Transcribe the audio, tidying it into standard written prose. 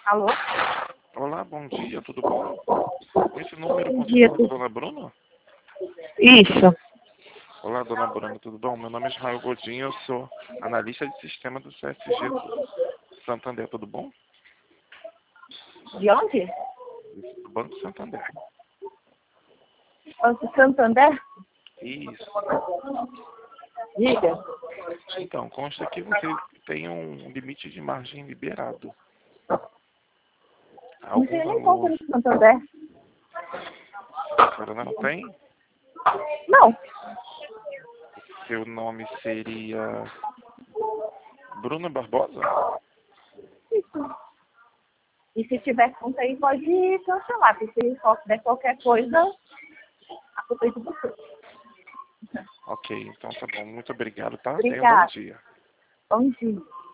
Alô? Olá, bom dia, tudo bom? Com esse número Bom consigo dia. falar com a dona Bruna? Isso. Olá, dona Bruna, tudo bom? Meu nome é Israel Godinho, eu sou analista de sistema do CSG Santander, tudo bom? De onde? Do Banco Santander. Banco Santander? Isso. Diga. Então, consta que você tem um limite de margem liberado. Não Algum tem nem conta valor no Santander. a senhora não tem? Não. Seu nome seria Bruna Barbosa? Isso. E se tiver conta aí, pode cancelar. Porque se der qualquer coisa, a culpa é de você. Ok, então tá bom. Muito obrigado, tá? Tenha um bom Obrigada. dia. Bom dia.